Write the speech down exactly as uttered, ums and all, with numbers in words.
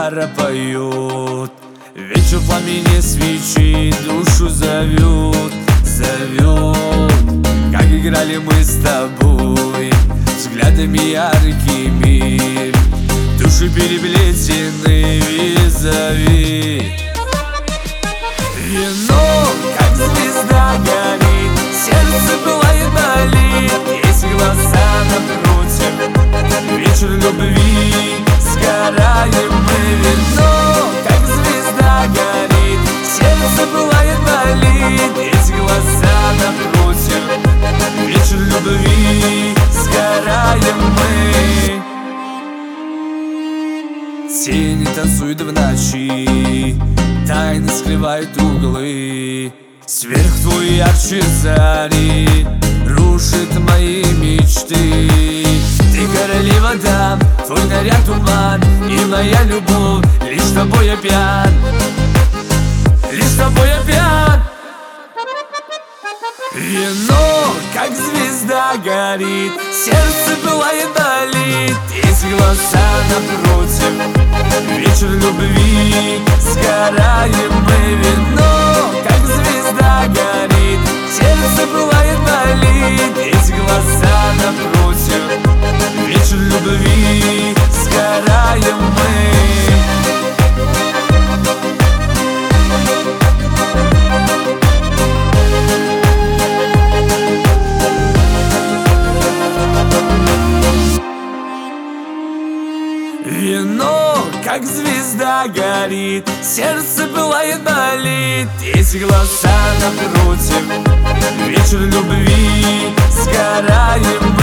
гитара поет, вечер в пламени свечи душу зовет, зовет. Как играли мы с тобой, взглядами яркими, души переплетены визави. Вино, как звезда, горит, сердце пылает, болит, есть глаза напротив, вечер любви, сгораем мы. Вино, как звезда, горит, сердце пылает, болит, есть глаза напротив, вечер любви, сгораем мы. Тени танцуют в ночи, тайны скрывают углы. Сверх твой ярче зари рушит мои мечты. Ты королева дам, твой наряд туман, и моя любовь, лишь с тобой я пьян, лишь с тобой я пьян. Вино, как звезда, горит, сердце пылает, болит, есть глаза напротив, вечер любви, сгораем мы. Вино, как звезда, горит, сердце пылает, болит, есть глаза напротив, вечер любви, сгораем мы. Вино, как звезда, горит, сердце пылает, болит, есть глаза напротив, вечер любви, сгораем мы.